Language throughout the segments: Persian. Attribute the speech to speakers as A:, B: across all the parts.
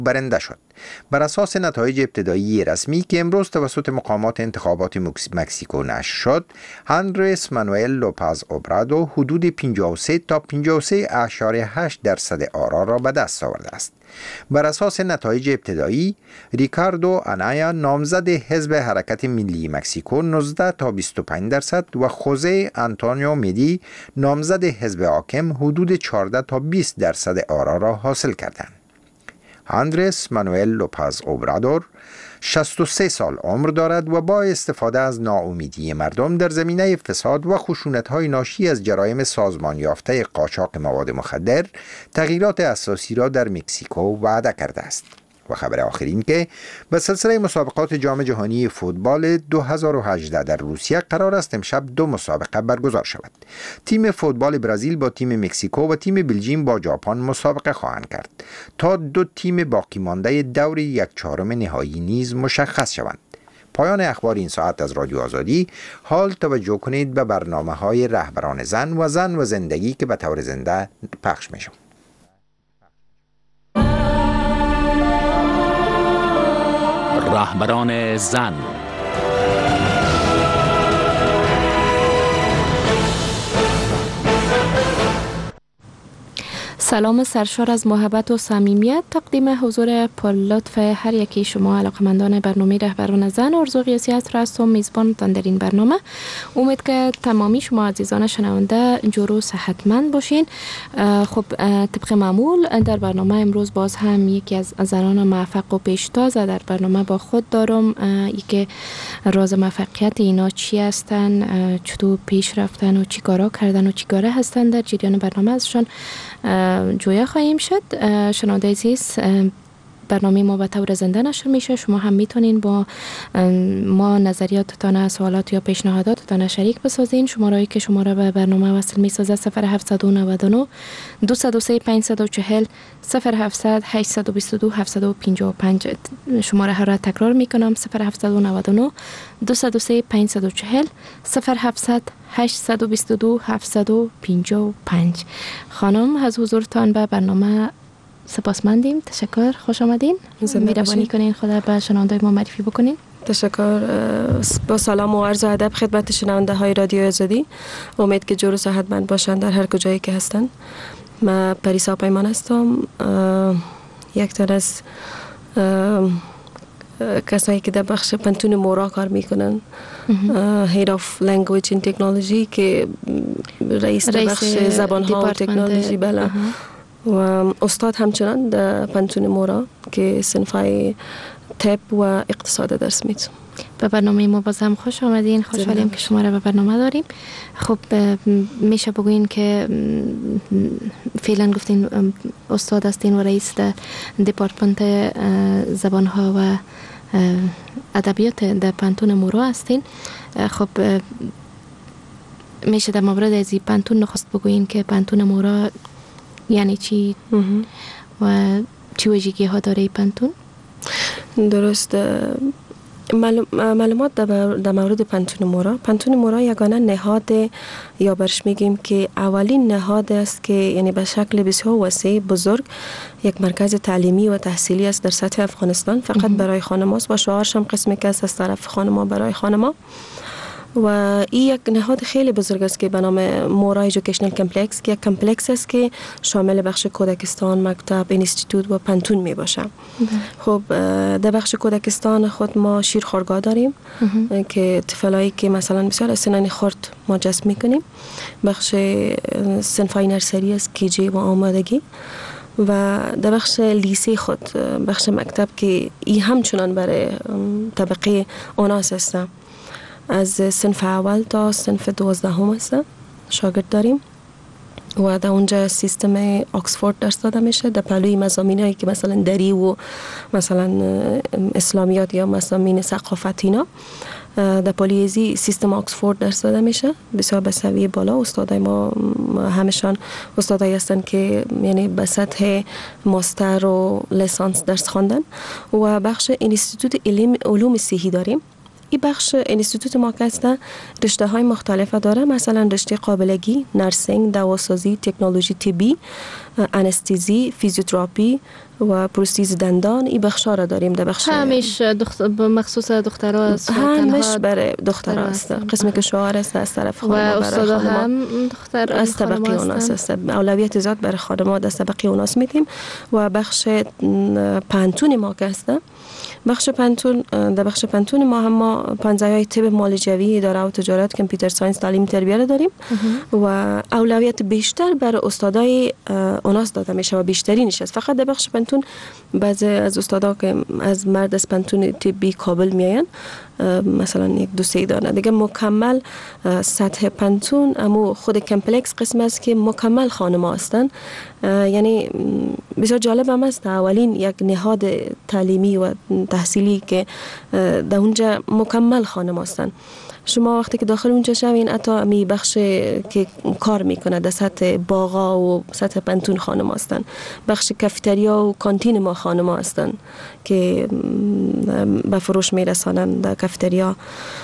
A: برنده شد. بر اساس نتایج ابتدایی رسمی که امروز توسط مقامات انتخابات مکزیکو نشر شد، اندرس مانوئل لوپز اوبرادو حدود 53 تا 53.8% آرا را به دست آورده است. بر اساس نتایج ابتدایی، ریکاردو آنایا نامزد حزب حرکت ملی مکزیکو 19 تا 25% و خوزه آنتونیو میدی نامزد حزب حاکم حدود 14 تا 20% آرا را حاصل کردند. اندرس مانوئل لوپز اوبرادور 63 سال عمر دارد و با استفاده از ناامیدی مردم در زمینه فساد و خشونت‌های ناشی از جرایم سازمان یافته قاچاق مواد مخدر تغییرات اساسی را در مکزیکو وعده کرده است. و خبر آخر این که به سلسله مسابقات جام جهانی فوتبال 2018 در روسیه قرار است امشب 2 مسابقه برگزار شود. تیم فوتبال برزیل با تیم مکزیکو و تیم بلژیم با ژاپن مسابقه خواهند کرد تا 2 تیم باقی مانده دور 1/4 نهایی نیز مشخص شوند. پایان اخبار این ساعت از رادیو آزادی. حال توجه کنید به برنامه‌های رهبران زن و زندگی که به طور زنده پخش می‌شود.
B: رهبران زن.
C: سلام سرشار از محبت و صمیمیت تقدیم حضور پرلطف هر یکی شما علاقمندان برنامه رهبران زن. آرزو قیاسی هست را هستم میزبانتان در این برنامه. امید که تمامی شما عزیزان شنونده جور و صحتمند باشین. خب طبق معمول در برنامه امروز باز هم یکی از زنان موفق و پیشتاز در برنامه با خود دارم. یکی راز موفقیت اینا چی هستن، چطور پیش رفتن و چی کارا کردن و چی کاره هستن در جریان برنامه ازشان جویا خواهیم شد. شنونده عزیز، برنامه ما به طور زنده نشر میشه. شما هم میتونین با ما نظریاتتان، سوالات یا پیشنهاداتتان شریک بسازین. شماره‌ای که شما را به برنامه وصل میسازه 0799 203 540 0700 822 755. شماره ها را تکرار میکنم 0799 203 540 0700 822 755. خانم از حضورتان به برنامه سپاسمندیم. تشکر، خوش آمدین. مهربانی کنین خدا به شنونده ما معرفی بکنین.
D: تشکر. با سلام و عرض ادب خدمت شنونده های رادیو آزادی. امید که جور و صحتمند باشند در هر کجایی که هستند. من پریسا پیمان هستم، یک تن از کسایی که در بخش پنتون مورا کار میکنن، Head of Language and Technology که رئیس بخش زبان ها و تکنولوژی. بله. و استاد همچنان در پنتون مورا که صنفای طب و اقتصاد درس میدم.
C: به برنامه ما باز هم خوش آمدین. خوشحالیم که شما را به برنامه داریم. خب میشه بگوین که فعلا گفتین استاد هستین و رئیس در دپارتمنت زبان ها و ادبیات در پنتون مورا هستین. خب میشه در مورد از پنتون نخست بگوین که پنتون مورا یعنی چی و چی ویژگی ها داره پنتون؟
D: درست. معلومات در مورد پنتون مورا. پنتون مورا یگانه نهاد یا برش میگیم که اولین نهاد است که یعنی به شکل بسیار وسیع بزرگ یک مرکز تعلیمی و تحصیلی است در سطح افغانستان، فقط برای خانم است و شعارش هم قسمی که است از طرف خانم برای خانم. و این یک نهاد خیلی بزرگ است که به نام مورا ایژوکیشنل کمپلکس که یک کمپلکس است که شامل بخش کودکستان، مکتب، اینستیتوت و پنتون می باشه. خب در بخش کودکستان خود ما شیرخوارگاه داریم که طفلایی که مثلا بسیار سنین خرد ما جذب میکنیم. بخش صنفای نرسری است کیجی و آمادگی. و در بخش لیسه خود بخش مکتب که این همچنان برای طبقه اوناس است، از صنف اول تا صنف 12 است شاگرد داریم و در اونجا سیستم آکسفورد درس داده میشه. در پلوی مضامینایی که مثلا دری و مثلا اسلامیات یا مضامین ثقافتی اینا در پالیزی سیستم آکسفورد درس داده میشه. بسیار به سویه بالا. استادای ما همشان استادایی هستن که یعنی به سطح ماستر و لیسانس درس خواندن. و بخش اینستیتوت علوم صحی داریم این بخش اینستیتوت ما که هست رشته های مختلف داره، مثلا رشته قابلگی، نرسینگ، دواسازی، تکنولوژی طبی، انستزی، فیزیوتراپی و پروستیز دندان. این بخشا را داریم. در بخش
C: همیش مخصوص دخترها است،
D: همیش برای دخترها است. قسمی که شوهر است از طرف خانم،
C: و استادا هم دختر
D: از طبقه اوناس است. اولویت زیاد برای خانم‌ها از طبقه اوناس میدیم. و بخش پانتون ما که است، بخش پانتون، در بخش پانتون ما پنجه‌های طب معالجوی، اداره و تجارت، کامپیوتر ساینس، تعلیم تربیت را داریم و اولویت بیشتر برای استادای اوناس داده میشه و بیشترینش است. فقط در بخش پانتون بعضی از استادا که از مرد از پانتون طبی کابل میاین، مثلا یک دو سه دانه دیگه مکمل سطح پانتون، اما خود کمپلکس قسم است که مکمل خانم‌ها هستن. یعنی بسیار جالب هم است، اولین یک نهاد تعلیمی و تحصیلی که در اونجا مکمل خانم‌ها هستن. شما وقتی که داخل اونجا شوین، حتی امی بخش که کار میکنه در سطح باغا و سطح پانتون خانم هستن، بخش کافتریا و کانتین ما خانم هستن که به فروش میرسانن در کافتریا.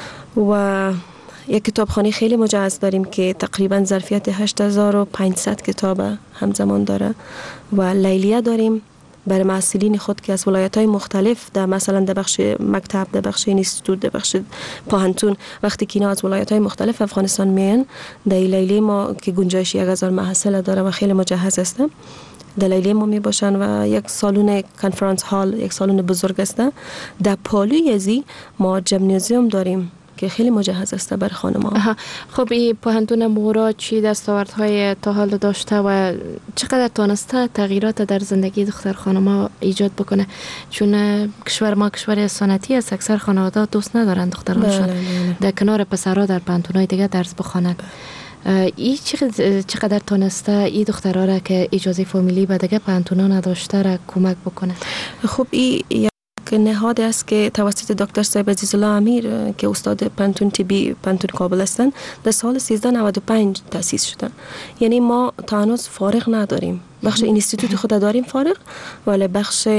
D: و یک کتابخانه خیلی مجهز داریم که تقریبا ظرفیت 8500 کتاب همزمان داره. و لیلیه داریم برای محصلین خود که از ولایت‌های مختلف، در مثلا در بخش مکتب، در بخش اینستیتوت، در بخش پاهنتون، وقتی که اینا از ولایت‌های مختلف افغانستان میان، در لیلی ما که گنجایش 1000 محصل داره و خیلی مجهز است، در لیلی ما می باشن و یک سالن کنفرانس هال، یک سالن بزرگ است. در پالوی ازی ما جمنازیوم داریم که خیلی مجهز است برای خانم‌ها.
C: خب این پاهنتون مورا چی دستاوردهای تا حال داشته و چقدر تونسته تغییرات در زندگی دختر خانم‌ها ایجاد بکنه؟ چون کشور ما کشور سنتی است، اکثر خانواده دوست ندارن دخترانشان در کنار پسرها در پاهنتون‌های دیگه درس بخوانند. این چقدر تونسته این دخترها را که اجازه فامیلی به دیگه پاهنتونا نداشته را کمک بکنه؟
D: خب این نهاد است که توسط دکتر صاحب عزیزالله امیر که استاد پانتون طبی پانتون کابل هستند در سال 1395 تأسیس شده. یعنی ما تا هنوز فارغ نداریم. بخش اینستیتوت خود داریم فارغ، ولی بخش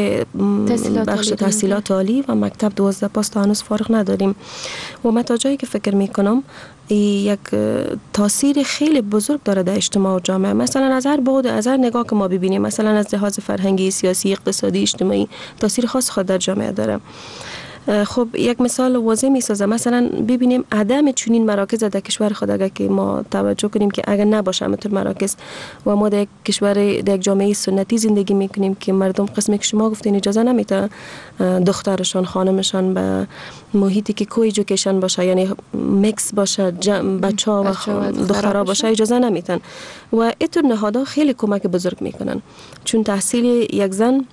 D: تحصیلات عالی و مکتب 12 پاس تا هنوز فارغ نداریم. و من تا جایی که فکر میکنم یک تاثیر خیلی بزرگ داره در اجتماع و جامعه. مثلا از هر بعد، از هر نگاه که ما ببینیم، مثلا از لحاظ فرهنگی، سیاسی، اقتصادی، اجتماعی، تاثیر خاص خود در جامعه داره. خب یک مثال واضح میسازه، مثلا ببینیم عدم چنین مراکز در کشور خود، اگر که ما توجه کنیم که اگر نباشه همینطور مراکز و ما در یک کشور، در یک جامعه سنتی زندگی میکنیم که مردم قسمی که شما گفتین اجازه نمیده دخترشان، خانمشان به محیطی که کو ایژوکیشن باشه، یعنی میکس باشه، بچه‌ها و دخترها باشه، اجازه نمیدن. و اینطور نهادها خیلی کمک بزرگ میکنن، چون تحصیل یک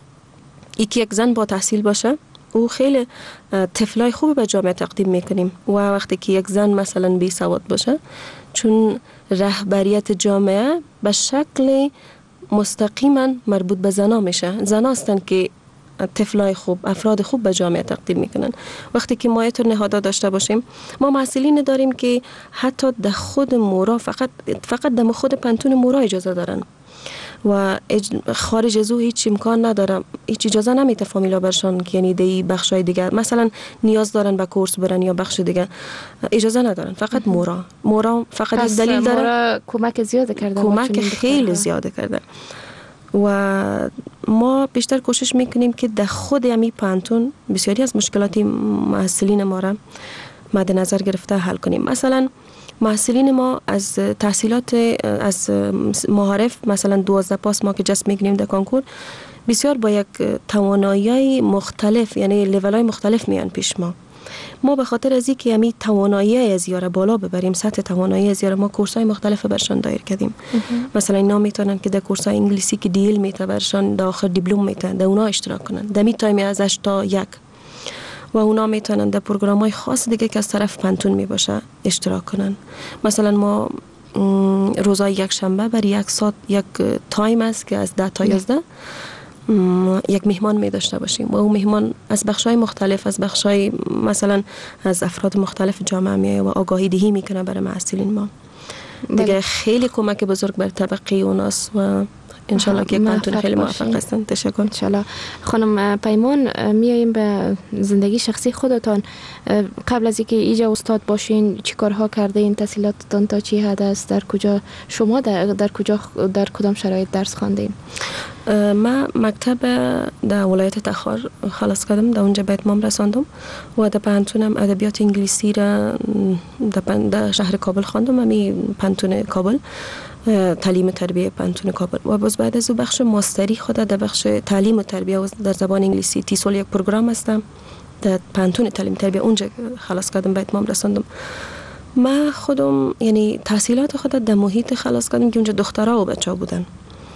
D: زن با تحصیل باشه او خیلی طفلای خوب به جامعه تقدیم میکنیم. و وقتی که یک زن مثلا بی سواد باشه، چون رهبریت جامعه به شکل مستقیما مربوط به زنا میشه، زنا هستن که طفلای خوب، افراد خوب به جامعه تقدیم میکنن. وقتی که ما اینطور نهادها داشته باشیم، ما محصلین داریم که حتی در خود مورا، فقط در خود پانتون مورا اجازه دارن و خارج از او هیچ امکان نداره، هیچ اجازه نمیده فامیلا برشان که یعنی دی بخشای دیگه مثلا نیاز دارن به کورس برن یا بخش دیگه اجازه ندارن. فقط مورا فقط دلیل داره.
C: مورا کمک زیاده کرده،
D: کمک خیلی زیاده کرده. و ما بیشتر کوشش میکنیم که در خود امی پانتون بسیاری از مشکلات محصلین ما را مد نظر گرفته حل کنیم. مثلا محصلین ما از تحصیلات از معارف، مثلا 12 پاس ما که جست میگیریم در کنکور، بسیار با یک توانایی مختلف، یعنی لیول‌های مختلف میان پیش ما به خاطر از اینکه همین توانایی از یاره بالا ببریم، سطح توانایی از یاره، ما کورس‌های مختلف برشان دایر کردیم. مثلا اینا میتونن که در کورس‌های انگلیسی که دیل میته برشان در آخر دیپلم میته، در اونا اشتراک کنن، در می تایم از 8 تا 1. و اونا میتونن در پروگرام‌های خاص دیگه که از طرف پانتون میباشه اشتراک کنن. مثلا ما روزای یک شنبه برای 1 ساعت یک تایم است که از 10 تا 11 یک مهمان می داشته باشیم و اون مهمان از بخشای مختلف، از بخشای مثلا از افراد مختلف جامعه میایه و آگاهی دهی میکنه برای محصلین ما. دیگه خیلی کمک بزرگ بر طبقه اوناست و انشالله که یک پانتون خیلی موفق هستن. تشکر.
C: انشالله. خانم پیمان، میاییم به زندگی شخصی خودتان. قبل از اینکه اینجا استاد باشین چی کارها کردین؟ تحصیلاتتان تا چی حد است؟ در کجا شما در کدام شرایط درس خواندین؟
D: ما مکتب در ولایت تخار خلاص کردم، در اونجا به اتمام رساندم و در پانتونم ادبیات انگلیسی را در شهر کابل خواندم، امی پانتون کابل، تعلیم و تربیه پانتون کابل. و باز بعد از او بخش ماستری خود در بخش تعلیم و تربیه در زبان انگلیسی 30 سال یک پروگرام هستم در پانتون تعلیم و تربیه، اونجا خلاص کردم، به اتمام رساندم. ما خودم یعنی تحصیلات خود در محیط خلاص کردم که اونجا دخترها و بچه‌ها بودن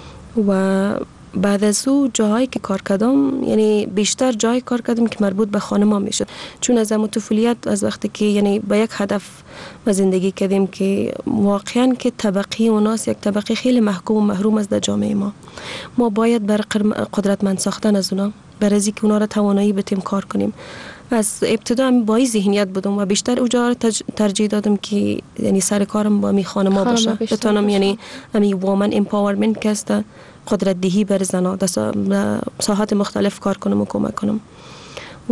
D: و بعد از او جاهایی که کار کردم یعنی بیشتر جای کار کردم که مربوط به خانم‌ها میشه، چون از طفولیت از وقتی که یعنی با یک هدف و زندگی کردیم که واقعا که طبقه اوناس یک طبقه خیلی محکوم و محروم از در جامعه ما باید بر قدرتمند ساختن از اونا، برای اینکه اونا را توانایی بتیم کار کنیم. از ابتدا هم با این ذهنیت بودم و بیشتر اونجا ترجیح دادم که یعنی سر کارم با می خانم‌ها باشه، بتونم یعنی امی وومن امپاورمنت که است، قدرت دهی بر زنها در ساحات مختلف کار کنم و کمک کنم. و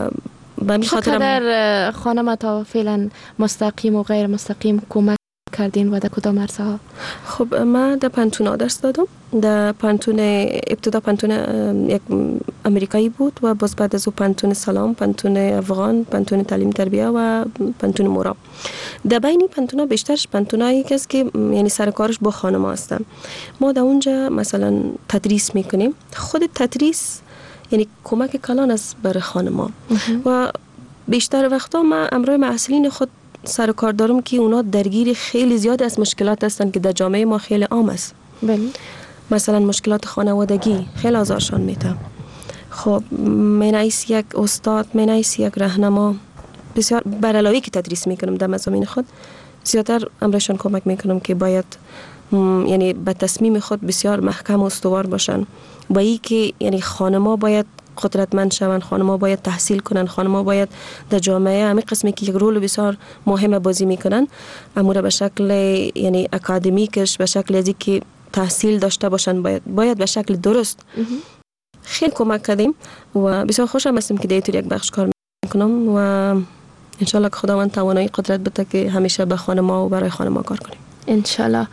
D: به می خاطر
C: چقدر خانم تا فعلا مستقیم و غیر مستقیم کمک کردین و در کدام عرصه ها؟
D: خب من در پانتون درس دادم. در پانتون ابتدا پانتون یک امریکایی بود و باز بعد از او پانتون سلام، پانتون افغان، پانتون تعلیم تربیه و پانتون مورا. در بین پانتونا بیشترش پانتونایی است که یعنی سرکارش با خانم‌ها هستن. ما در اونجا مثلا تدریس میکنیم. خود تدریس یعنی کمک کلان است برای خانم‌ها و بیشتر وقتا ما امروی محصلین خود سر کار دارم که اونا درگیر خیلی زیاد از مشکلات هستن که در جامعه ما خیلی عام است.
C: بله.
D: مثلا مشکلات خانوادگی خیلی آزارشان میده. خب منعیس یک استاد، منعیس یک راهنما، بسیار بر علاوه که تدریس میکنم در مضامین خود زیادتر امرشان کمک میکنم که باید یعنی به تصمیم خود بسیار محکم و استوار باشن، با این که یعنی خانم‌ها باید قدرتمند شوند، خانم‌ها باید تحصیل کنند، خانم‌ها باید در جامعه همین قسمی که یک رول بسیار مهم بازی میکنن امور به شکل یعنی اکادمیکش، به شکل ازی که تحصیل داشته باشن، باید به شکل درست. خیلی کمک کردیم و بسیار خوشم هستم که دیگر یک بخش کار میکنم و انشالله که خداوند توانایی قدرت بده که همیشه به خانم‌ها و برای خانم‌ها کار کنیم
C: انشالله.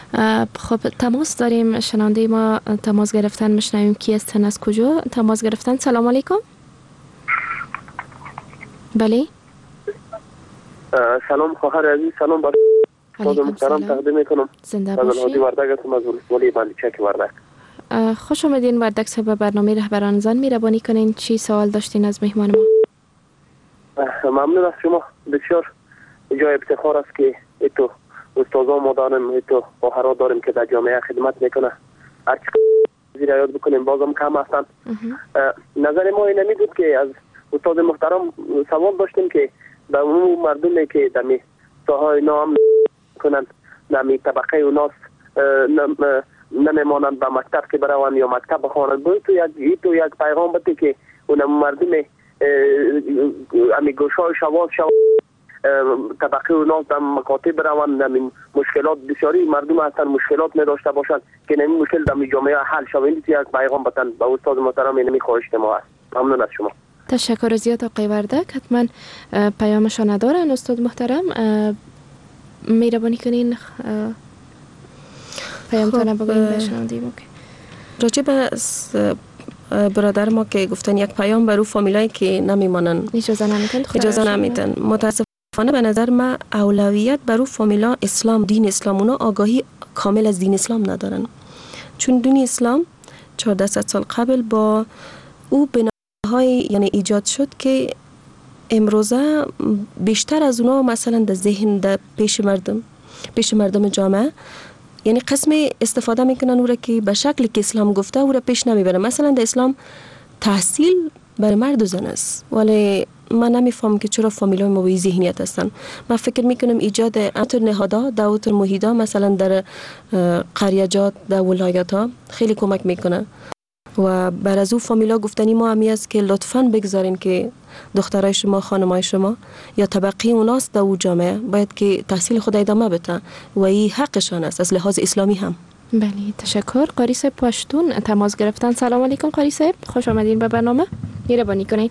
C: خب تماس داریم، شنونده ما تماس گرفتن، میشنویم کی هستن، از کجا تماس گرفتن؟ سلام علیکم. بله
B: سلام خواهر عزیز، سلام بر استاد محترم تقدیم میکنم.
C: زنده باشید.
B: از وردک هستم، از ولی مالچک وردک.
C: خوش آمدین وردک صاحب، برنامه رهبران زن مهربانی کنین. چی سوال داشتین از مهمان ما؟
B: ممنون از شما. بسیار جای افتخار است که ایتو استادا ما داریم، ایتو خواهرها داریم که در جامعه خدمت میکنه. هر چی رعایت بکنیم بازم کم هستن. نظر ما اینمی بود که از استاد محترم سوال داشتیم که به اون مردمی که در ساحه نام کنند، نمی طبقه اوناس نمیمانند به مکتب که بروند یا مکتب بخوانند، باید تو یک پیغام بده که اون مردم امی گوشای شواز طبقه اوناس در مکاتب بروند، نمی مشکلات بسیاری مردم هستن مشکلات نداشته باشند که نمی مشکل در جامعه حل شود. یک پیغام بدن به استاد محترم، اینمی خواهش ما است. ممنون از شما.
C: تشکر زیاد آقای وردک. حتما پیامشان ندارن استاد محترم، مهربانی کنین پیامتان بگوین بشنویم.
D: راجع به برادر ما که گفتن یک پیام برای فامیلایی که نمیمانن، اجازه نمیدن. متاسفانه به نظر من اولویت برای فامیلا اسلام، دین اسلام، اونا آگاهی کامل از دین اسلام ندارن، چون دین اسلام 1400 سال قبل با او بناهای یعنی ایجاد شد که امروزه بیشتر از اونا مثلا در ذهن در پیش مردم جامعه یعنی قسم استفاده میکنن او را که به شکلی که اسلام گفته او را پیش نمیبرن. مثلا در اسلام تحصیل برای مرد و زن است، ولی من نمیفهم که چرا فامیلای ما به ذهنیت هستن. من فکر میکنم ایجاد اتر نهادا دعوت محیدا مثلا در قریجات در ولایت ها خیلی کمک میکنه و بر از او فامیلا گفتنی ما همی است که لطفاً بگذارین که دخترای شما، خانمای شما یا طبقه اوناست در او جامعه باید که تحصیل خود ادامه بده و این حقشان است از لحاظ اسلامی هم.
C: بله تشکر. قاری صاحب پشتون تماس گرفتن. سلام علیکم قاری صاحب، خوش آمدین به برنامه. مهربانی کنید.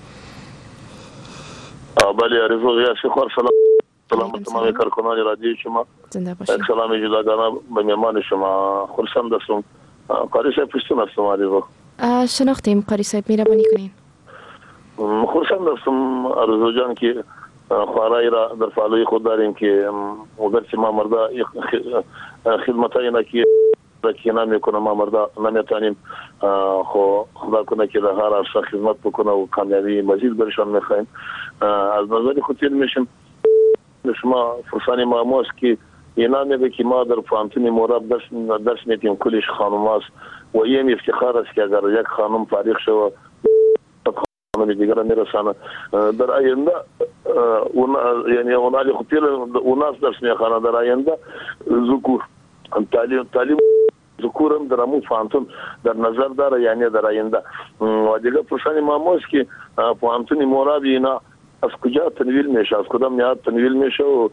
E: بله عرض شکر. سلام تمام کارکنان رادیو شما.
C: زنده باشید.
E: سلام جداگانه به مهمان شما. خرسند هستم. قاری صاحب پشتون هستم. عرض
C: شناختیم قاری صاحب، مهربانی کنین.
E: خرسند هستم عرض جان که خوارای را در فالوی خود داریم که اگرچه ما مردا خدمتای نکی که نمیکنه، ما مردا نمیتونیم خو خدا کنه که در هر عرصه خدمت بکنه و کامیابی مزید برشان میخوایم. از نظر خودتون میشم شما فرسانی ماموس که اینا میگه که ما در پانتون موراب درس میتیم کلش خانم است و این افتخار است که اگر یک خانم فارغ شود خانم دیگر میرسانه در آینده یعنی اونالی خطیر اوناس درس میخوانه در آینده ذکور تعلیم ذکورم در امون فانتون در نظر داره، یعنی در آینده و دیگه فرسانی ماموس که پانتون موراب اینا از کجا تنویل میشه، از کدام نیاد تنویل میشه و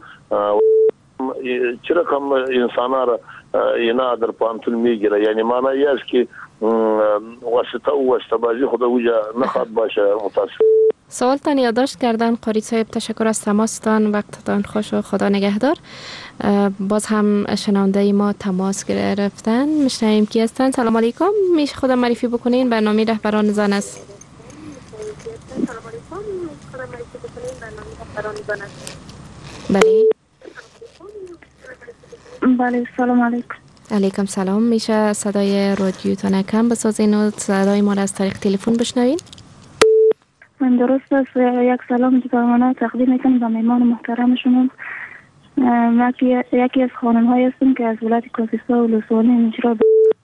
E: چرا کم انسان را اینا در پانتون میگیره، یعنی معنی است که واسطه و واسطه بازی خدا وجه نخواد باشه. متاسف.
C: سوالتان یادداشت کردن قاری صاحب، تشکر از تماستان، وقتتان خوش و خدا نگهدار. باز هم شنونده ما تماس گرفتن، میشنویم کی هستن. سلام علیکم، میشه خودم معرفی بکنین؟ برنامه رهبران زن است. بله
F: بله سلام علیکم.
C: علیکم سلام. میشه صدای رادیوتان کم بسازین و صدای ما را از طریق تلفن بشنوین؟
F: من درست است. یک سلام جداگانه تقدیم میکنم به مهمان محترم شما. من یکی از خانم های هستم که از ولایت کافیستا و لسوانی اجرا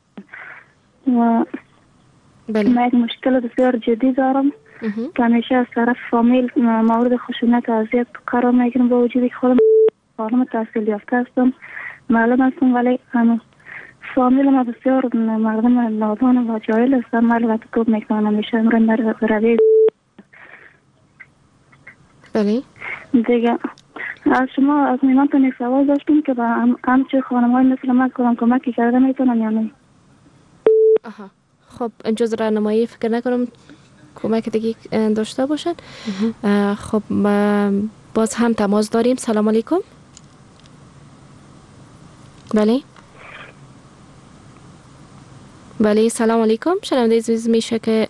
F: و من یک مشکل بسیار جدی دارم که همیشه از طرف فامیل مورد خشونت و اذیت قرار میگیرم، با وجودی که خودم خانم تحصیل یافته هستم، معلم هستم، ولی فامیل ما بسیار مردم نادان و جاهل هستن. من البته کوب میکنم همیشه امرم در روی.
C: بله
F: دیگه از شما از میمانتون یک سوال داشتیم که با همچه خانم های مثل من کمکی کرده میتونن یا نه؟
C: خب جز راهنمایی فکر نکنم کمک دیگه داشته باشن. خب باز هم تماس داریم. سلام علیکم. بله سلام علیکم. شنونده عزیز میشه که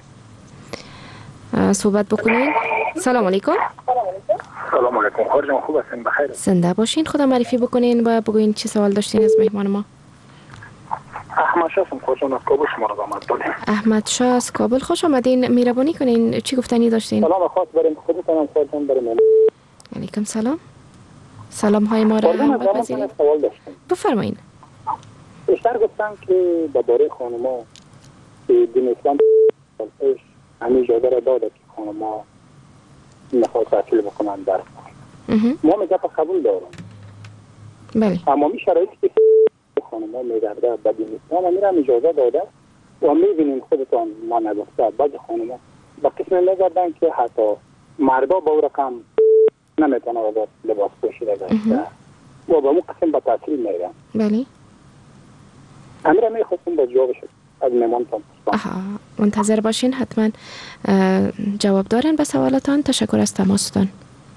C: صحبت بکنین. سلام علیکم.
G: سلام علیکم. خارجان خوب هستین؟ بخیر.
C: زنده باشین. خدا معرفی بکنین و بگوین چه سوال داشتین از مهمان ما.
G: احمد شاه هستم. خارجان از کابل شما را آمد داریم.
C: احمد شاه از کابل، خوش آمدین. مهربانی کنین چی گفتنی داشتین؟
G: سلام خاص بریم خودتان خارجان بریم.
C: علیکم سلام. سلام های ما را هم بپذیرید.
G: سوال داشتم.
C: بفرمایین.
G: بیشتر گفتن که درباره خانم‌ها دین اسلام همین اجازه را داده که خانم‌ها نخواهد تحصیل بکنن درس. ما میگه قبول دارم.
C: بله.
G: اما می شرایطی که خانم‌ها میگرده به دین اسلام میرم اجازه داده و میبینیم خودتان ما نگفته بعض خانم‌ها با قسم نگردن که حتی مردا با او رقم نمیتونه آزاد لباس پوشیده داشته و با اون قسم به تحصیل میرن.
C: بله.
G: امیر میخواستم با جوابش از مهمانتان.
C: منتظر باشین، حتما جواب دارن به سوالاتان. تشکر از تماستان.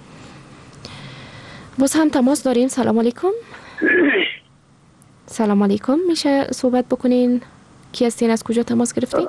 C: باز هم تماس داریم. سلام علیکم. سلام علیکم. میشه صحبت بکنین؟ کی هستین؟ از کجا تماس گرفتین؟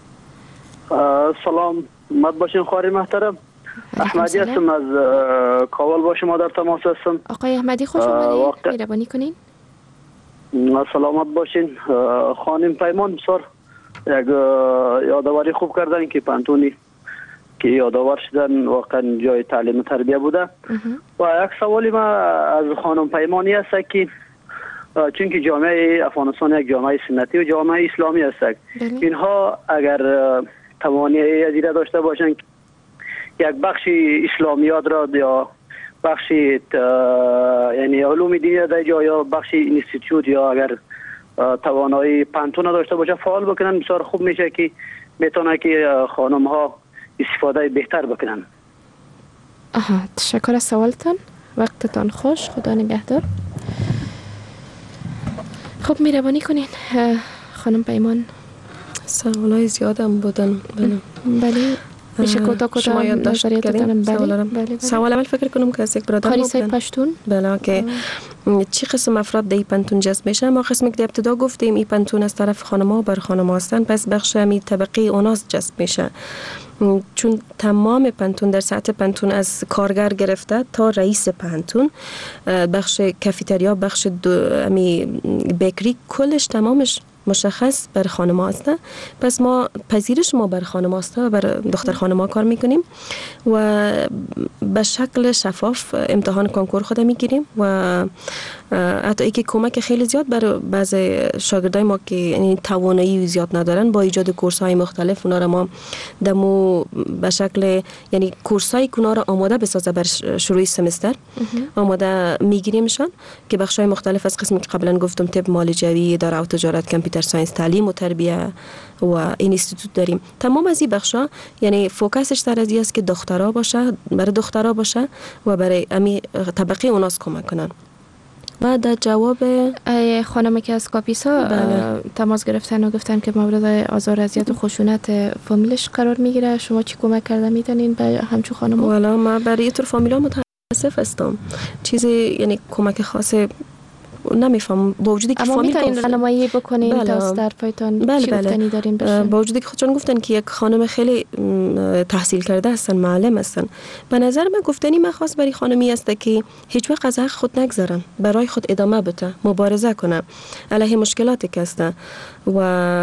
H: سلام مد باشین خواهر محترم. احمدی هستم از کابل با شما در تماس هستم.
C: آقای احمدی خوش آمدید. مهربانی کنین.
H: سلامت باشین. خانم پیمان بسیار یک یادآوری خوب کردن که پانتونی که یادآور شدن واقعا جای تعلیم و تربیه بوده. و یک سوالی ما از خانم پیمانی است که چون که جامعه افغانستان یک جامعه سنتی و جامعه اسلامی است، اینها اگر توانایی از ایره داشته باشند یک بخش اسلامیات را یا بخش یعنی علوم دینی در جا یا بخش اینستیتوت یا اگر توانایی پانتون داشته باشه فعال بکنن، بسیار خوب میشه که میتونه که خانم ها استفاده بهتر بکنن.
C: تشکر از سوالتان. وقتتان خوش. خدا نگهدار. خب مهربانی کنین خانم پیمان.
D: سوالای زیادم بودن.
C: بله میشه کوتاه نظریاتتون؟ بله.
D: سوال اول فکر کنم که از یک برادر
C: خاریسای پشتون
D: بله که چی قسم افراد در این پنتون جذب میشه. ما قسمی که در ابتدا گفتیم این پنتون از طرف خانم‌ها بر خانم‌ها هستن، پس بخش همی طبقه اوناست جذب میشه، چون تمام پنتون در سطح پنتون از کارگر گرفته تا رئیس پنتون، بخش کافیتریا، بخش بیکری، کلش تمامش مشخص بر خانم‌ها هسته. پس ما پذیرش ما بر خانم‌ها هسته و بر دختر خانم‌ها کار میکنیم و به شکل شفاف امتحان کنکور خود میگیریم و حتی که کمک خیلی زیاد بر بعض شاگردای ما که یعنی توانایی زیاد ندارن، با ایجاد کورس‌های مختلف اونا را ما دمو به شکل یعنی کورس‌های اونا را آماده بسازه بر شروع سمستر آماده میگیریمشان که بخش‌های مختلف از قسمی که قبلا گفتم طب، مالجوی، اداره و تجارت، کامپیوتر ساینس، تعلیم و تربیه و اینستیتوت داریم. تمام از این بخشا یعنی فوکسش در از است که دخترها باشه، برای دخترها باشه و برای امی طبقه اوناس کمک کنن. و در جواب
C: خانمی که از کاپیسا تماس گرفتن و گفتن که مورد آزار، اذیت و خشونت فامیلش قرار میگیره، شما چی کمک کرده میتونین به همچون خانم؟
D: والا ما برای طور فامیلا متاسف هستم، چیزی یعنی کمک خاصه نمیفهم. با وجودی که فامیل
C: میتونین راهنمایی بکنین تا از طرفایتان چی گفتنی دارین بشه؟
D: با وجودی که خودشون گفتن که یک خانم خیلی تحصیل کرده هستن، معلم هستن، به نظر من گفتنی من خاص برای خانمی است که هیچ وقت از حق خود نگذارن، برای خود ادامه بده، مبارزه کنه علیه مشکلاتی که هستن و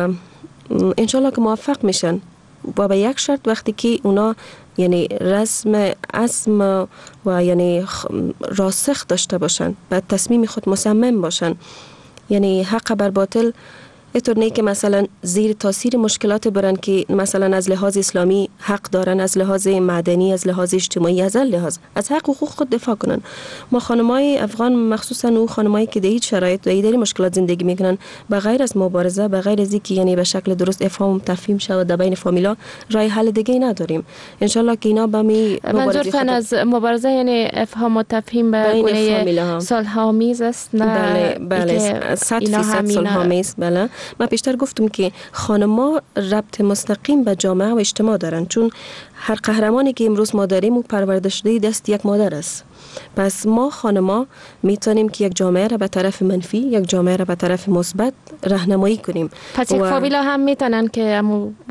D: انشالله که موفق میشن. و به یک شرط، وقتی که اونا یعنی رسم عزم و یعنی راسخ داشته باشن، بعد تصمیم خود مصمم باشن، یعنی حق بر باطل اینطور نه که مثلا زیر تاثیر مشکلات برن که مثلا از لحاظ اسلامی حق دارن، از لحاظ مدنی، از لحاظ اجتماعی، از لحاظ از حق و حقوق خود دفاع کنن. ما خانمای افغان مخصوصا اون خانمایی که در این شرایط و در مشکلات زندگی میکنن، بغیر از مبارزه، بغیر از اینکه یعنی به شکل درست افهام و تفهیم شود در بین فامیلا، راه حل دیگه نداریم. ان شاء الله که اینا به می
C: منظورتون از مبارزه یعنی افهام و تفهیم به گونه صلح‌آمیز است؟ نه
D: بله 100% صلح‌آمیز. بله من پیشتر گفتم که خانم‌ها ربط مستقیم به جامعه و اجتماع دارن، چون هر قهرمانی که امروز ما داریم و پرورده شده دست یک مادر است. پس ما خانم‌ها میتونیم که یک جامعه را به طرف منفی، یک جامعه را به طرف مثبت راهنمایی کنیم.
C: پس یک فامیلا هم میتونن که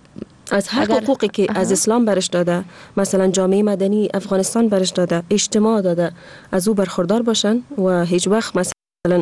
D: از هر حقوقی که از اسلام برش داده، مثلا جامعه مدنی افغانستان برش داده، اجتماع داده، از او برخوردار باشن و هیچ وقت مثلا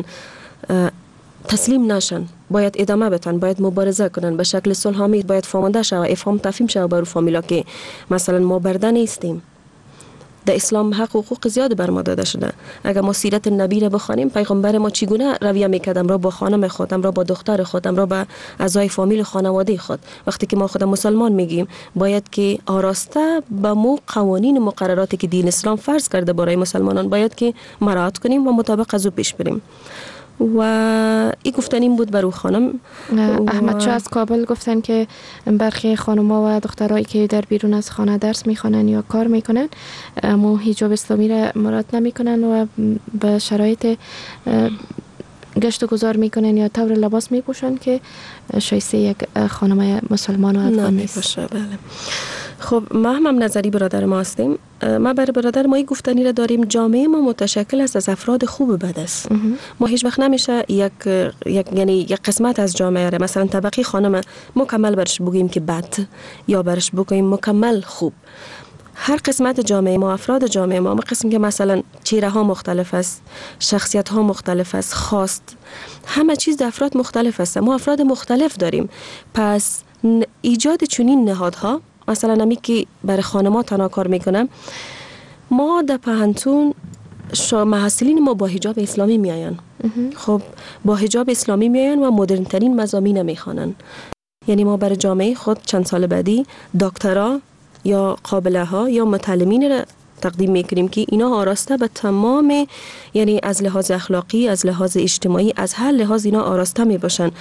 D: تسلیم نشن، باید ادامه بدن، باید مبارزه کنن به شکل صلح‌آمیز، باید فهمانده شود، افهام تفهیم شود برای فامیلا که مثلا ما برده نیستیم. در اسلام حق و حقوق زیاد بر ما داده شده. اگر ما سیرت نبی را بخوانیم، پیغمبر ما چگونه رویه میکردم را با خانم خودم، را با دختر خودم، را با اعضای فامیل خانواده خود. وقتی که ما خودم مسلمان میگیم، باید که آراسته به مو قوانین و مقرراتی که دین اسلام فرض کرده برای مسلمانان باید که مراعات کنیم و مطابق از او پیش بریم. و این گفتنیم بود برای خانم.
C: احمد شاه از کابل گفتن که برخی خانم‌ها و دخترایی که در بیرون از خانه درس میخوانن یا کار میکنن اما حجاب اسلامی را مراعات نمیکنن و به شرایط گشت و گذار میکنن یا طور لباس میپوشن که شایسته یک خانم مسلمان و افغان نیست.
D: بله. خب ما هم نظری برادر ما هستیم. ما برای برادر ما گفتنی را داریم، جامعه ما متشکل است از افراد خوب و بد است. ما هیچ وقت نمیشه یک قسمت از جامعه را مثلا طبقه خانم مکمل برش بگیم که بد یا برش بگیم مکمل خوب. هر قسمت جامعه ما، افراد جامعه ما قسم که مثلا چهره ها مختلف است، شخصیت ها مختلف است، خواست همه چیز در افراد مختلف است. ما افراد مختلف داریم. پس ایجاد چنین نهادها، مثلا نمی که برای خانم‌ها تنها کار میکنم، ما در پهنتون محصلین ما با حجاب اسلامی میاین. خب با حجاب اسلامی میاین و مدرن ترین مضامین میخوانن. یعنی ما برای جامعه خود چند سال بعدی دکترا یا قابله ها یا متعلمین را تقدیم میکنیم که اینا آراسته به تمام، یعنی از لحاظ اخلاقی، از لحاظ اجتماعی، از هر لحاظ اینا آراسته میباشن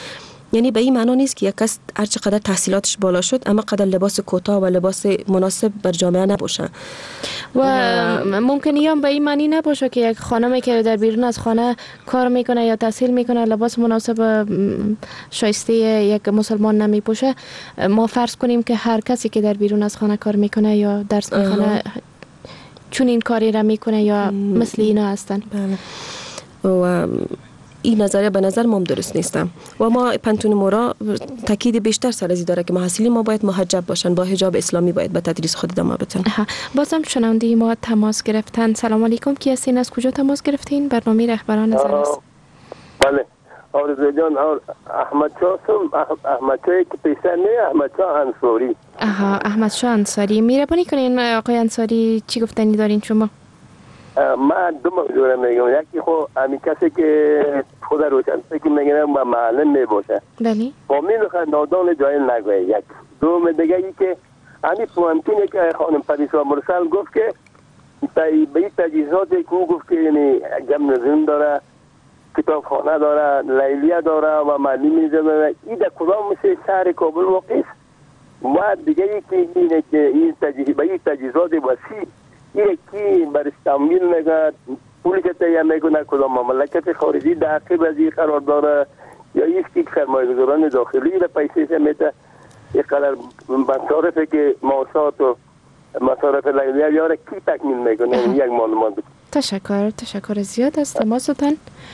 D: یعنی به این معنا نیست که یک کس هر چقدر تحصیلاتش بالا شد اما قدر لباس کوتاه و لباس مناسب بر جامعه نباشه.
C: و ممکنه یا به این معنی نباشه که یک خانمی که در بیرون از خانه کار میکنه یا تحصیل میکنه لباس مناسب شایسته یک مسلمان نمیپوشه. ما فرض کنیم که هر کسی که در بیرون از خانه کار میکنه یا درس میخونه چون این کاری را میکنه یا مثل اینا هستن.
D: بله. و این نظریه به نظر ما درست نیستم و ما پنتون مورا تاکید بیشتر سر از داره که محصلین ما باید محجب باشن، با حجاب اسلامی باید به تدریس خود ادامه بدن.
C: بازم شنونده ما تماس گرفتن. سلام علیکم، کی هستین؟ از کجا تماس گرفتین؟ برنامه رهبران زن است.
B: بله آرزو جان، احمد شاه که پیسه نه، احمد شاه انصاری.
C: احمد شاه انصاری، مهربانی کنین آقای انصاری چی گفتنی دارین شما؟
B: من دو موضوع میگم. یکی خب همین کسی که خود روشن فکر میگه ما معلم میباشه،
C: بله،
B: با میخواد نادان جایل نگوه. یک دوم دیگه ای که همین ممکنه که خانم پریسا مرسل گفت که به این تجهیزاتی که او گفت که یعنی جمع نظم داره، کتابخانه داره، لیلیه داره و معلمی داره، این در کدام مثل شهر کابل واقع است. و دیگه ای که اینه که این تجهیزات وسیع این کی برش تمویل میگه، پولی که تهیه میکنه کدام مملکت خارجی در عقب از این قرار داره یا ایست که سرمایه‌گذاران داخلی را پیسه میده. یک قدر مصارفه که معاشات و مصارف لیلیه یاره کی تکمیل میکنه؟ یک معلومات بود.
C: تشکر زیاد از تماستان.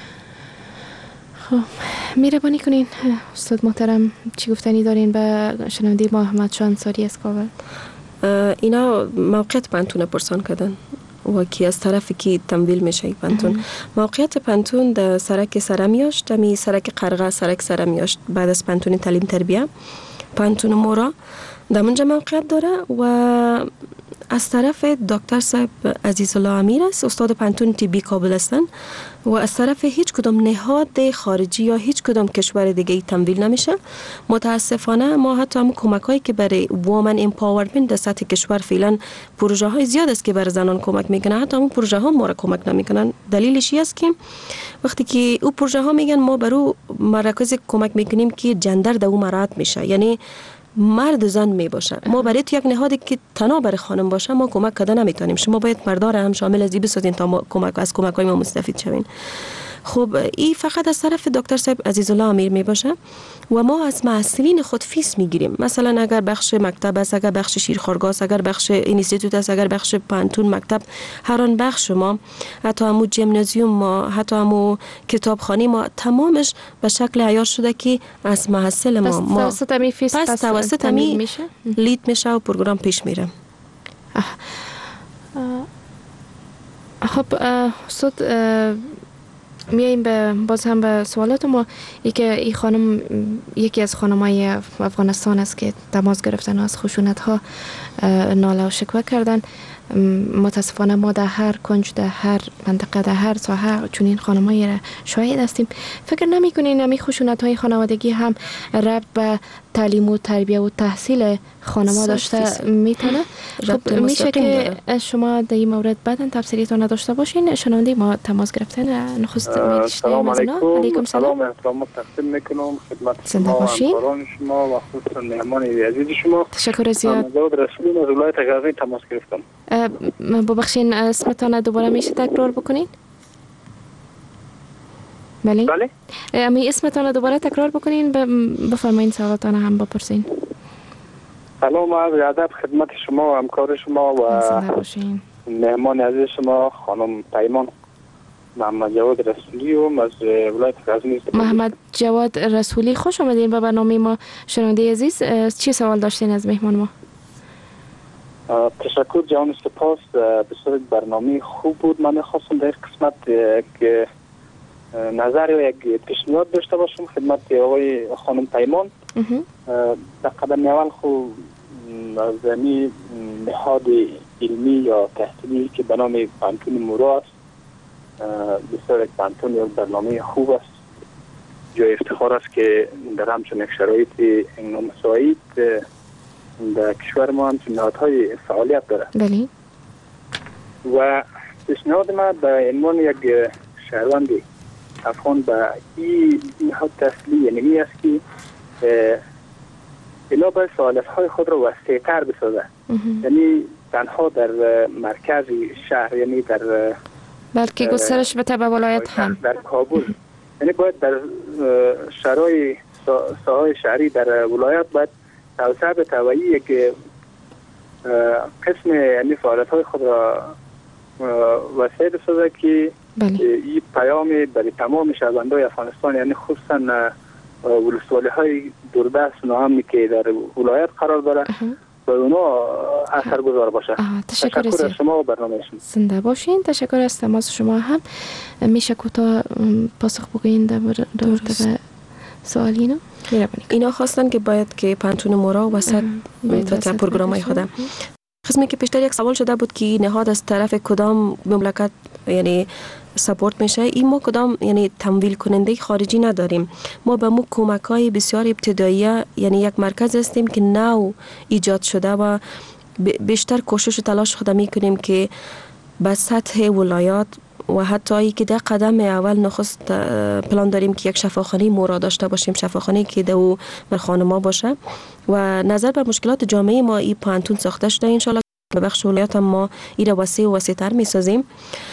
C: خب مهربانی کنین استاد محترم چی گفتنی دارین به شنونده ما احمد شاه انصاری از کابل؟
D: اینا موقعیت پنتون پرسان کردن و کی از طرفی که تمویل میشه پنتون. موقعیت پنتون در سرک سرمیاشت، دمی سرک قرغه سرک سرمیاشت بعد از پنتون تعلیم تربیه پنتون مورا در منجا موقعیت داره و از طرف دکتر صاحب عزیزالله امیر است، استاد پنتون طبی کابل هستن و از طرف هیچ کدام نهاد خارجی یا هیچ کدام کشور دیگه تمویل نمیشه. متاسفانه ما حتی هم کمک هایی که برای وومن امپاورمنت در سطح کشور فعلا پروژه های زیاد است که برای زنان کمک میکنه، حتی همون پروژه ها ما را کمک نمیکنن. دلیلش است که وقتی که او پروژه ها میگن ما برای مراکز کمک میکنیم که جندر در اون مراعات میشه، یعنی مرد و زن می باشه. ما برای تو یک نهادی که تنها برای خانم باشه ما کمک کردن نمیتونیم. شما باید مردار هم شامل از این بسازین تا ما از کمک های ما مستفید شوین. خب این فقط از طرف دکتر صاحب عزیزالله امیر می باشه و ما از محصلین خود فیس میگیریم. مثلا اگر بخش مکتب است، اگر بخش شیرخوارگاه است، اگر بخش اینستیتوت است، اگر بخش پانتون مکتب، هر آن بخش ما، حتی همون جیمنازیوم ما، حتی همون کتابخانه ما، تمامش به شکل عیار شده که از محصل ما
C: توسط امی فیس
D: پس توسط امی میشه لید میشه و پروگرام پیش میره.
C: خب استاد میاییم باز هم به سوالات ما. این خانم یکی از خانمای افغانستان است که تماس گرفتن و از خشونت ها ناله و شکوه کردن. متاسفانه ما در هر کنج، در هر منطقه، در هر ساحه چنین خانمایی را شاهد هستیم. فکر نمی کنین همین خشونت های خانوادگی هم ربط به تعلیم و تربیه و تحصیل خانما داشته میتونه؟ خب میشه که شما در این مورد بعداً تفسیریتون نداشته باشین. شنونده ما تماس گرفتن نخست
G: سلام علیکم.
C: سلام.
G: احترام تقدیم میکنم خدمت
C: زنده
G: شما،
C: باشین.
G: همکاران شما و خصوصا مهمان عزیز شما.
C: تشکر زیاد.
G: جواد رسولی از ولایت غزنی تماس گرفتم.
C: ببخشین اسمتان دوباره میشه تکرار بکنین؟ بله؟
G: بله.
C: امی اسمتان دوباره تکرار بکنین، بفرمایین سوالاتان هم بپرسین.
G: سلام عرض ادب خدمت شما و همکار شما و مهمان عزیز شما خانم پیمان. محمد جواد رسولی و از ولایت غزنی.
C: محمد جواد رسولی، خوش آمدین به برنامه ما. شنونده عزیز چی سوال داشتین از مهمان ما؟
G: تشکر جان، سپاس. بسیار برنامه خوب بود. من خواستم در قسمت که نظر یا یک پیشنهاد داشته باشم خدمت آقای خانم پیمان. در قدم اول خوب از این نهاد علمی یا تحصیلی که به نام پانتون مورا است، بسیار یک پانتون یا برنامه خوب است، جای افتخار است که در همچون شرایط این مساعد در کشور ما همچون نهادهای فعالیت داره.
C: بله.
G: و پیشنهاد ما به عنوان یک شهروند افغان به این نهاد تحصیلی یعنی است که اینا باید سوالات های خود رو وسیع‌تر بسازه. یعنی تنها در مرکز شهر، یعنی در
C: بلکه گسترش بده به ولایت هم
G: در کابل، یعنی باید در شرای ساحه شهری در ولایت باید توسعه به توایی که قسم یعنی فعالیت های خود را وسیع بسازه که این پیام برای تمام شهروندان افغانستان، یعنی خصوصا ولسوالی های دوردست ناامنی که در ولایت قرار داره و اونا اثرگذار باشه.
C: تشکر از
G: شما و برنامه شما.
C: زنده باشین. تشکر از تماس شما. هم میشه کوتاه پاسخ بگوین در به سوالینا؟
D: اینا خواستن که باید که پانتون مورا وسط پروگرامای خودم. قسمی که پیشتر یک سوال شده بود که نهاد از طرف کدام مملکت یعنی سپورت میشه، این ما کدام یعنی تمویل کننده خارجی نداریم. ما به مو کمک‌های بسیار ابتدایی یعنی یک مرکز هستیم که نو ایجاد شده و بیشتر کوشش و تلاش خود میکنیم که به سطح ولایات و حتی ای که در قدم اول نخست پلان داریم که یک شفاخانه مورا داشته باشیم، شفاخانه که دو بر خانما باشه و نظر به مشکلات جامعه ما این پانتون ساخته شده. ان شاء الله به بخش ولایات هم ما ایره وسیع و وسیع‌تر می‌سازیم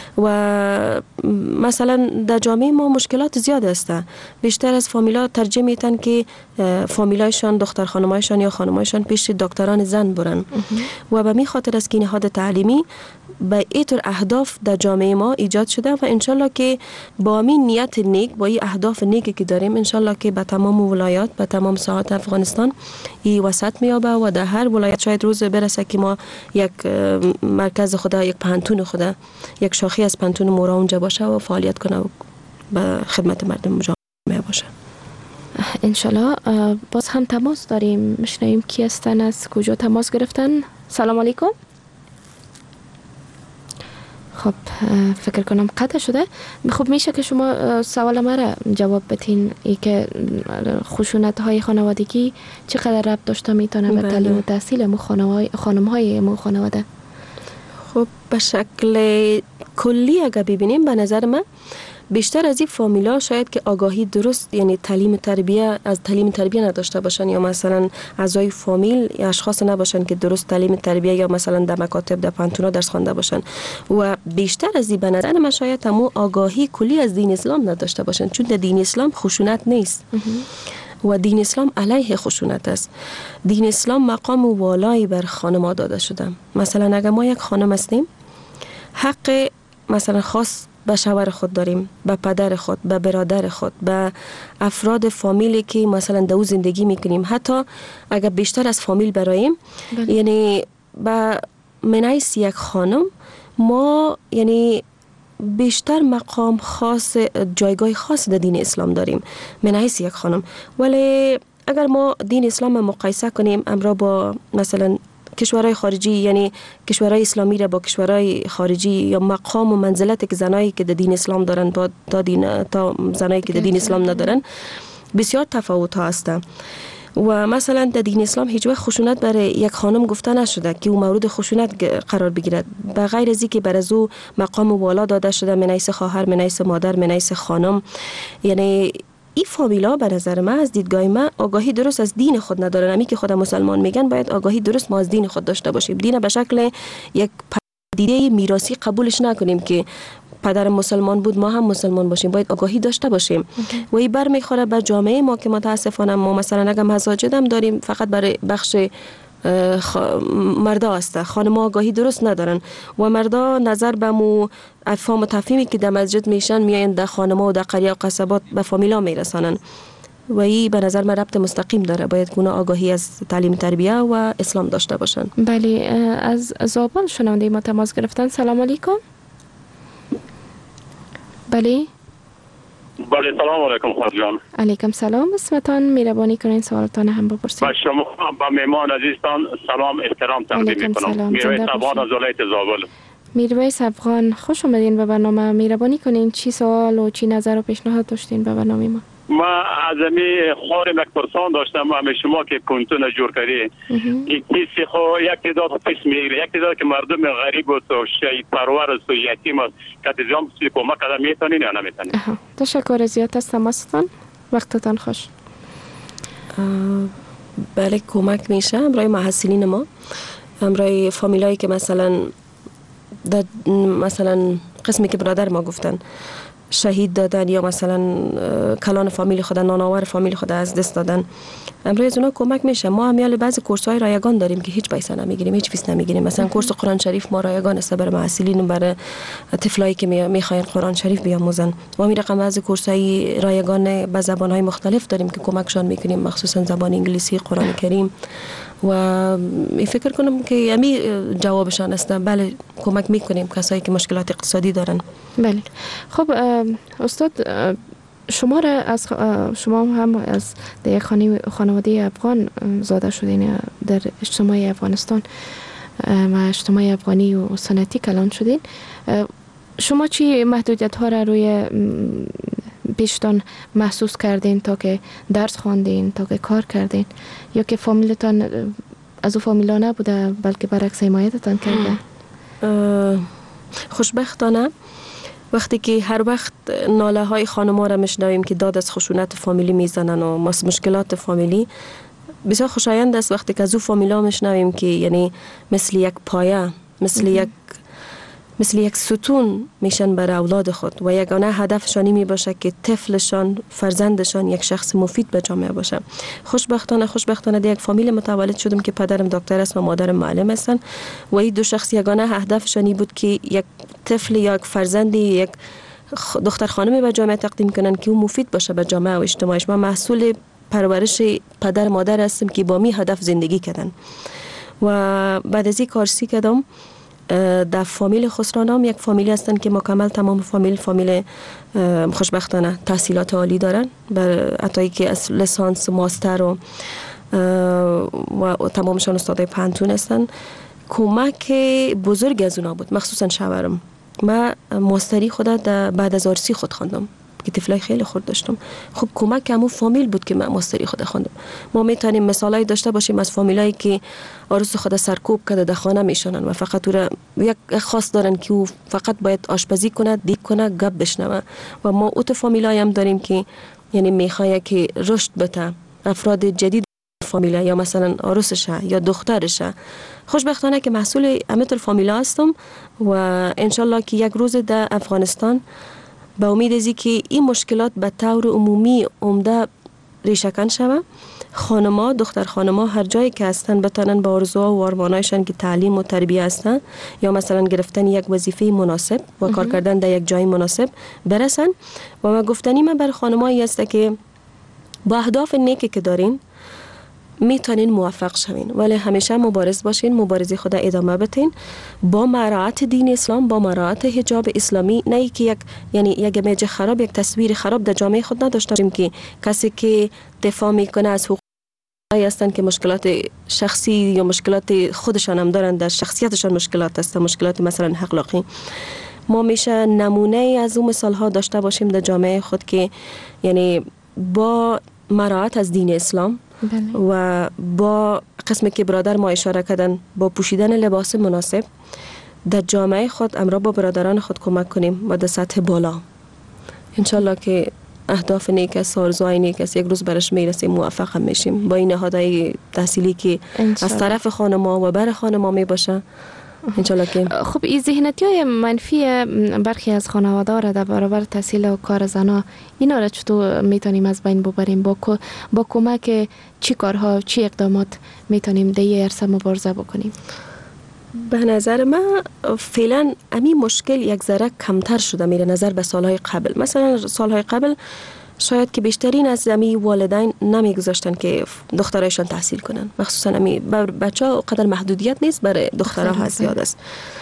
D: و مثلا در جامعه ما مشکلات زیاد است. بیشتر از فامیلا ترجیح میتن که فامیلایشان، دختر خانمایشان یا خانمایشان پیش دکتران زن برن و به می خاطر است که نهاد تعلیمی به اینطور اهداف در جامعه ما ایجاد شده و انشالله که با این نیت نیک، با این اهداف نیکی که داریم، انشالله که به تمام ولایات، به تمام ساحات افغانستان این وسط میابه و در هر ولایت شاید روز برسه که ما یک مرکز خدا، یک پانتون خدا، یک شاخه از پانتون مورا اونجا باشه و فعالیت کنه و به خدمت مردم جامعه باشه.
C: انشالله. باز هم تماس داریم، میشنویم کی هستن، از کجا تماس گرفتن. سلام علیکم. خب فکر کنم قطع شده. خب میشه که شما سوال ما را جواب بدین، ای که خشونت های خانوادگی چقدر ربط داشته میتونه به تعلیم و تحصیل خانم های مو خانواده؟
D: خب به شکل کلی اگر ببینیم به نظر من بیشتر از این فامیلا شاید که آگاهی درست یعنی تعلیم تربیه نداشته باشن، یا مثلا اعضای فامیل یا اشخاص نباشن که درست تعلیم تربیه یا مثلا در مکاتب در پانتونا درس خوانده باشن و بیشتر از این به نظر من شاید همون آگاهی کلی از دین اسلام نداشته باشن، چون در دین اسلام خشونت نیست و دین اسلام علیه خشونت است. دین اسلام مقام والایی بر خانم داده شده. مثلا اگر ما یک خانم هستیم حق مثلا خاص به شوهر خود داریم، به پدر خود، به برادر خود، به افراد فامیلی که مثلا دو زندگی میکنیم، حتی اگر بیشتر از فامیل براییم یعنی به منایس یک خانم ما یعنی بیشتر مقام خاص، جایگاه خاص در دین اسلام داریم منایس یک خانم. ولی اگر ما دین اسلام مقایسه کنیم امرا با مثلا کشورهای خارجی، یعنی کشورهای اسلامی را با کشورهای خارجی یا مقام و منزلت که زنایی که در دین اسلام دارن تا زنایی که در دین اسلام ندارن بسیار تفاوت ها هست. و مثلا در دین اسلام هیچ وقت خشونت برای یک خانم گفته نشده که او مورد خشونت قرار بگیرد، به غیر از اینکه بر از او مقام والا داده شده، منایس خواهر، منایس مادر، منایس خانم. یعنی این فامیلا به نظر من از دیدگاه من آگاهی درست از دین خود ندارن. همی که خود مسلمان میگن باید آگاهی درست ما از دین خود داشته باشیم، دین به شکل یک پدیده میراثی قبولش نکنیم که پدر مسلمان بود ما هم مسلمان باشیم، باید آگاهی داشته باشیم. و این برمیخوره به جامعه ما که متاسفانه ما مثلا اگر مساجد هم داریم فقط برای بخش مردا است، خانم‌ها آگاهی درست ندارن و مردا نظر به مو افهام و تفهیمی که در مسجد میشن میاین در خانم‌ها و در قریه و قصبات به فامیلا میرسانن و این به نظر من ربط مستقیم داره. باید گونه آگاهی از تعلیم تربیه و اسلام داشته باشن.
C: بله، از زابل شنونده ما تماس گرفتن. سلام علیکم. بله
I: بله، سلام علیکم خانم جان.
C: علیکم سلام. اسمتان مهربانی کنین سوالتان هم بپرسید.
I: با شما با مهمان عزیزتان سلام احترام تقدیم میکنم. میرویس افغان از ولایت زابل.
C: میرویس افغان، خوش اومدین به برنامه. مهربانی کنین چی سوال و چی نظر و پیشنهاد داشتین به برنامه ما؟
I: ما از می خور مکپرسان داشتم و شما که کنتون جور کردی این کسی خو یک تعداد پیش میگیره، یک تعداد که مردم غریب و شهید پرور و یتیم است که تزام کمک کردن میتونین یا نمیتونین؟
C: تشکر زیاد از تماستان، وقتتان خوش.
D: بله کمک میشه برای محصلین ما، برای فامیلایی که مثلا قسمی که برادر ما گفتن شهید دادن یا مثلا کلان فامیل خود، نانآور فامیل خود از دست دادن، امروز از اونا کمک میشه. ما هم بعضی کورس‌های رایگان داریم که هیچ پیسه نمیگیریم، هیچ فیس نمیگیریم. مثلا کورس قرآن شریف ما رایگان است برای محصلین، برای طفلایی که میخواین قرآن شریف بیاموزن. ما می رقم بعضی کورس‌های رایگان به زبان‌های مختلف داریم که کمکشان میکنیم، مخصوصا زبان انگلیسی، قرآن کریم. و فکر کنم که یعنی جوابشان است. بله کمک میکنیم کسایی که مشکلات اقتصادی دارن.
C: بله. خب استاد، شما هم از یک خانواده افغان زاده شدین، در اجتماع افغانستان و اجتماع افغانی و سنتی کلان شدین. شما چی محدودیت ها را روی پیشتان محسوس کردین تا که درس خواندین، تا که کار کردین، یا که فامیلتان از او فامیلا نبوده بلکه برعکس حمایتتان کرده؟
D: خوشبختانه وقتی که هر وقت ناله های خانم‌ها را میشنویم که داد از خشونت فامیلی میزنن و مشکلات فامیلی، بسیار خوشایند است وقتی که از او فامیلا میشنویم که یعنی مثل یک پایه، مثل یک ستون میشن برای اولاد خود و یگانه هدفشان می باشه که طفلشان، فرزندشان یک شخص مفید به جامعه باشه. خوشبختانه در یک فامیل متولد شدم که پدرم دکتر است و مادرم معلم هستن و این دو شخص یگانه هدفشانی بود که یک طفل یا یک فرزندی، یک دختر خانمی به جامعه تقدیم کنن که او مفید باشه به جامعه و اجتماعش. من محصول پرورش پدر مادر هستم که با می هدف زندگی کردن. و بعد از این کارسی کردم در فامیل خسرانام، یک فامیلی هستن که مکمل تمام فامیل خوشبختانه تحصیلات عالی دارن، بر عطایی که از لیسانس، ماستر و تمامشان استادای پانتون هستن. کمک بزرگ از اونا بود، مخصوصا شوهرم. من ماستری خود بعد از آرسی خود خواندم که طفلای خیلی خورد داشتم. خب کمک همون فامیل بود که من ماستری خود خواندم. ما میتونیم مثالایی داشته باشیم از فامیلایی که عروس خود سرکوب کرده در خانه میشونن و فقط او را یک خاص دارن که او فقط باید آشپزی کنه، دیگ کنه، گپ بشنوه. و ما اوت فامیلایی هم داریم که یعنی میخواد که رشد بده، افراد جدید فامیلا یا مثلا عروسشه یا دخترشه. خوشبختانه که محصول همه فامیلا هستم و انشالله که یک روز در افغانستان با امید ازی که این مشکلات به طور عمومی عمده ریشه‌کن شود. خانما، دختر خانما هر جایی که هستن بتانن با آرزوها و آرمانایشان که تعلیم و تربیه هستن یا مثلا گرفتن یک وظیفه مناسب و کار کردن در یک جای مناسب برسن. و من گفتنی من بر خانمایی است که با اهداف نیکی که دارین میتونین موفق شوین، ولی همیشه مبارز باشین، مبارزی خود ادامه بدین با مراعات دین اسلام، با مراعات حجاب اسلامی. نه که یک ایمیج خراب، یک تصویر خراب در جامعه خود نداشته باشیم که کسی که دفاع میکنه از حقوق هستن که مشکلات شخصی یا مشکلات خودشان هم دارن، در شخصیتشان مشکلات هست، مشکلات مثلا اخلاقی. ما میشه نمونه از اون مثال ها داشته باشیم در جامعه خود که یعنی با مراعات از دین اسلام و با قسمی که برادر ما اشاره کردن، با پوشیدن لباس مناسب در جامعه خود امرا با برادران خود کمک کنیم و در سطح بالا انشالله که اهداف نیک است، آرزوهای نیک است، یک روز برش میرسیم، موفق هم میشیم با این نهادهای تحصیلی که از طرف خانما و بر خانما می باشه انشالله که.
C: خب این ذهنیت‌های منفی برخی از خانواده را در برابر تحصیل و کار زنها، اینا را چطور میتونیم از بین ببریم؟ با کمک چی کارها، چی اقدامات میتونیم در این عرصه مبارزه بکنیم؟
D: به نظر من فعلا امی مشکل یک ذره کمتر شده میره نظر به سالهای قبل. مثلا سالهای قبل شاید که بیشترین از امی والدین نمیگذاشتن که دخترایشان تحصیل کنن، مخصوصا امی بچه‌ها قدر محدودیت نیست، برای دخترها زیاد است.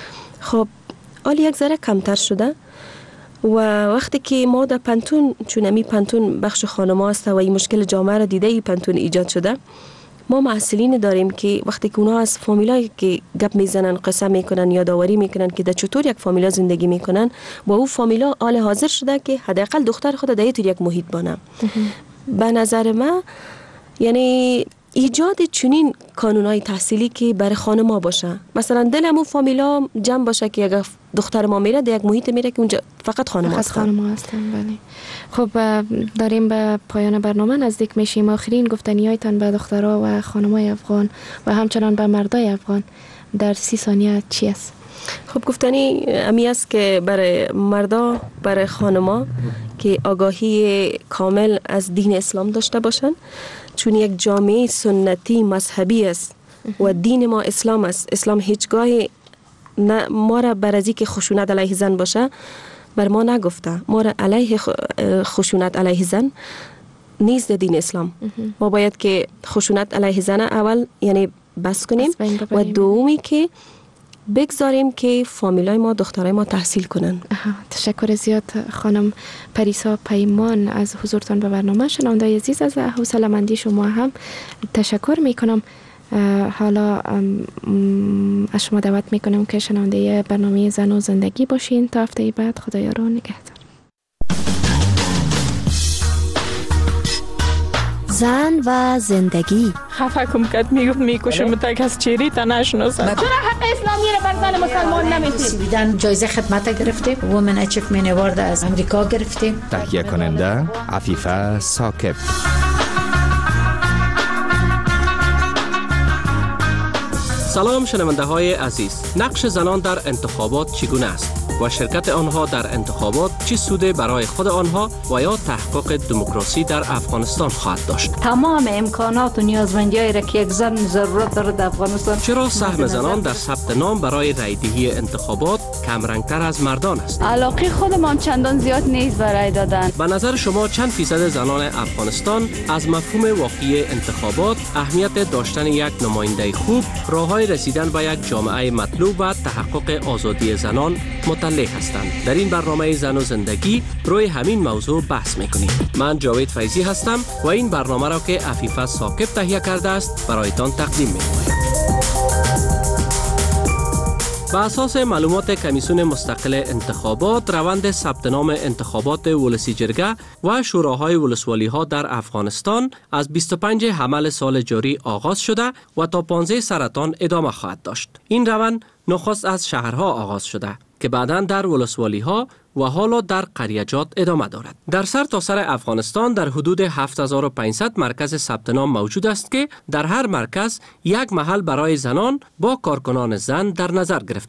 D: خب حالا یک ذره کمتر شده و وقتی که ما در پانتون، چون امی پانتون بخش خانم‌ها است و این مشکل جامعه را دیده ای پانتون ایجاد شده، ما محصلین داریم که وقتی که اونها از فامیلایی که گپ میزنن، قصه میکنن، یادآوری میکنن که در چطور یک فامیلا زندگی میکنن، با او فامیلا حال حاضر شده که حداقل دختر خود در یک محیط بانه. به نظر من یعنی ایجاد چنین کانونای تحصیلی که برای خانم‌ها باشه. مثلا دلمون فامیلا جمع باشه که اگه دختر ما میره در یک محیط میره که اونجا فقط خانم‌ها هستن.
C: بله. خب داریم به پایان برنامه نزدیک میشیم. آخرین گفتنیایتان به دخترها و خانم‌های افغان و همچنان به مردای افغان در 30 ثانیه چی است؟
D: خب گفتنی امی است که برای مردا، برای خانما که آگاهی کامل از دین اسلام داشته باشن، چون یک جامعه سنتی مذهبی است و دین ما اسلام است. اسلام هیچگاه ما را بر ازی که خشونت علیه زن باشه بر ما نگفته. ما را علیه خشونت علیه زن نیست دین اسلام. ما باید که خشونت علیه زن اول یعنی بس کنیم و دومی که بگذاریم که فامیلای ما، دخترای ما تحصیل کنن.
C: تشکر زیاد خانم پریسا پیمان از حضورتان به برنامه. شنونده‌های عزیز از حوصله‌مندی شما هم تشکر میکنم. حالا از شما دعوت میکنم که شنونده برنامه زن و زندگی باشین تا هفته بعد. خدایا رو نگهدار.
J: زن و زندگی.
K: خفه کم کد میگفت میکشم تک از چیری تا نشناسن.
L: چرا حق اسلامی رو بر زن مسلمان نمیدید؟
J: سویدن جایزه خدمت گرفتیم. وومن اچیومنت اوارد از امریکا گرفتیم.
M: تهیه کننده عفیفه ثاقب.
N: سلام شنونده های عزیز. نقش زنان در انتخابات چگونه است و شرکت آنها در انتخابات چه سود برای خود آنها و یا تحقق دموکراسی در افغانستان خواهد داشت؟
O: تمام امکانات و نیازمندی‌هایی را که یک زن ضرورت دارد در افغانستان.
N: چرا سهم زنان در ثبت نام برای رایدهی انتخابات کم رنگتر از مردان است؟
O: علاقه خودمان چندان زیاد نیست برای دادن.
N: به نظر شما چند فیصد زنان افغانستان از مفهوم واقعی انتخابات، اهمیت داشتن یک نماینده خوب، راههای رسیدن به یک جامعه مطلوب و تحقق آزادی زنان مطلع هستند؟ در این برنامه زن و زندگی روی همین موضوع بحث میکنیم. من جاوید فیضی هستم و این برنامه را که عفیفه ثاقب تهیه کرده است برایتان تقدیم میکنم. با اساس معلومات کمیسیون مستقل انتخابات، روند ثبت نام انتخابات ولسی جرگه و شوراهای ولسوالی ها در افغانستان از 25 حمل سال جاری آغاز شده و تا 15 سرطان ادامه خواهد داشت. این روند نخست از شهرها آغاز شده که بعداً در ولسوالی ها و حالا در قریجات ادامه دارد. در سرتاسر افغانستان در حدود 7500 مرکز ثبت نام موجود است که در هر مرکز یک محل برای زنان با کارکنان زن در نظر گرفته